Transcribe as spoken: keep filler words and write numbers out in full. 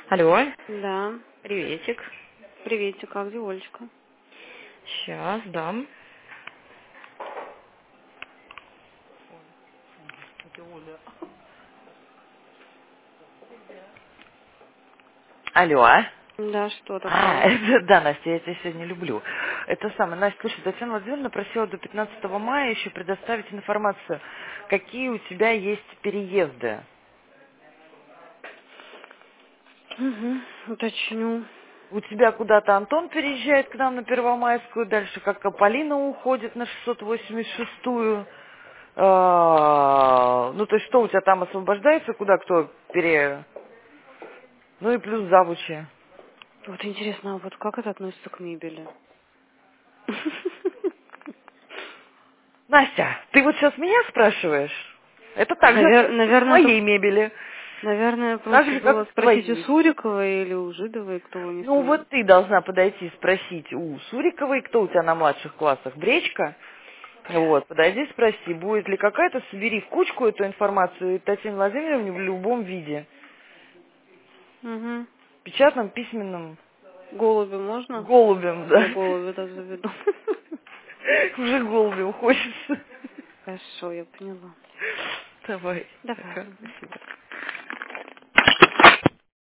Алло, Да. приветик. Приветик, как где Олечка? Сейчас дам. Это Оля. Алло. Да, что А, такое? это, да, Настя, я тебя сегодня люблю. Это самое, Настя, слушай, Татьяна Владимировна просила до пятнадцатого мая еще предоставить информацию, какие у тебя есть переезды. Угу, уточню. У тебя куда-то Антон переезжает к нам на Первомайскую, дальше как Полина уходит на шестьсот восемьдесят шестую. А, Ну, то есть что у тебя там освобождается, куда кто пере... Ну и плюс завучи. Вот интересно, а вот как это относится к мебели? Настя, ты вот сейчас меня спрашиваешь? Это также Навер- относится к наверное, это, моей мебели. наверное, Так проще же, как было и к спросить у твоей. Суриковой или у Жидовой, кто у них Ну там. вот ты должна подойти и спросить у Суриковой, кто у тебя на младших классах, Бречка. Вот, подойди, спроси, будет ли какая-то, собери в кучку эту информацию и Татьяне Владимировне в любом виде. Угу. Печатном, письменном, Голуби можно? голубем, Я да. голуби даже заведу. Уже голубем хочется. Хорошо, я поняла. Давай, Давай. пока, Мгм. спасибо.